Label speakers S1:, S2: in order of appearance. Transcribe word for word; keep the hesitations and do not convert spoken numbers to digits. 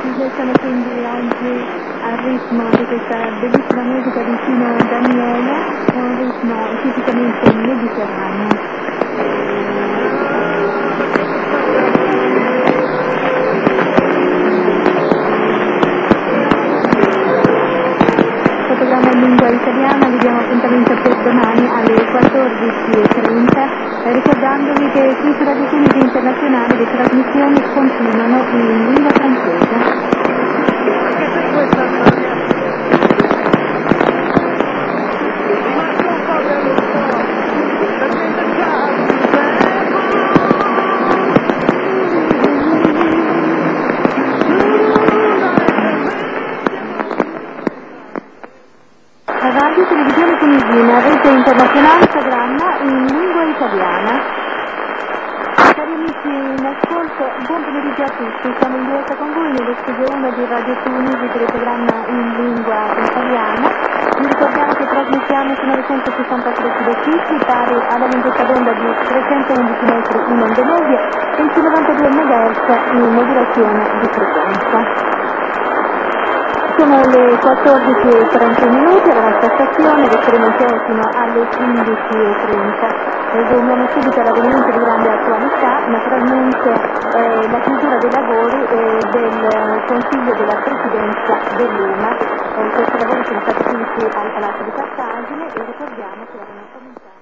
S1: si gettano quindi oggi al ritmo di questa bellissima musica di Pino Daniele, è un ritmo tipicamente mediterraneo. Programma in lingua italiana, vi diamo appuntamento per domani alle quattordici e trenta, ricordandovi che qui su Radio Tunisi Internazionale le trasmissioni continuano in lingua francese. Radio Televisione Tunisina, rete internazionale, programma in lingua italiana. Cari amici in ascolto, buon pomeriggio a tutti, siamo in diretta con voi nello studio uno di Radio Tunisi per il programma in lingua italiana. Vi ricordiamo che trasmettiamo su novecentosessantatré kHz, pari alla lunghezza d'onda di trecentoundici metri in onde medie e su novantadue megahertz in modulazione di frequenza. Sono le quattordici e trentuno minuti alla nostra stazione, resteremo in piedi fino alle quindici e trenta. Veniamo subito all'avvenimento di grande attualità, naturalmente eh, la chiusura dei lavori eh, del Consiglio della Presidenza dell'U M A. Eh, questi lavori sono stati chiusi al Palazzo di Cartagine e ricordiamo che erano cominciati.